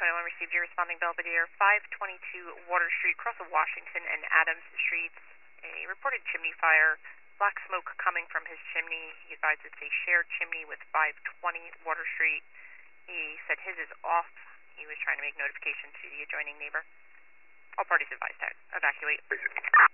521 received your responding Belvedere, 522 Water Street, across of Washington and Adams Streets. A reported chimney fire, black smoke coming from his chimney. He advised it's a shared chimney with 520 Water Street. He said his is off. He was trying to make notification to the adjoining neighbor. All parties advised to evacuate.